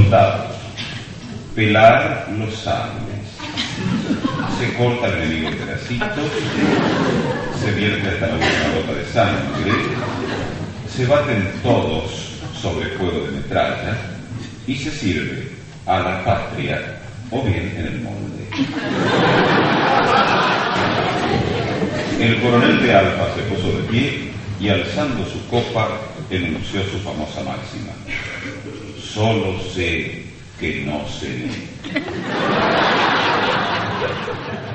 soldados. Pelar los sables. Se corta el enemigo en pedacitos. Se vierte hasta la última gota de sangre. Se baten todos sobre fuego de metralla y se sirve a la patria o bien en el molde. El coronel de Alfa se puso de pie y alzando su copa enunció su famosa máxima: solo sé que no sé.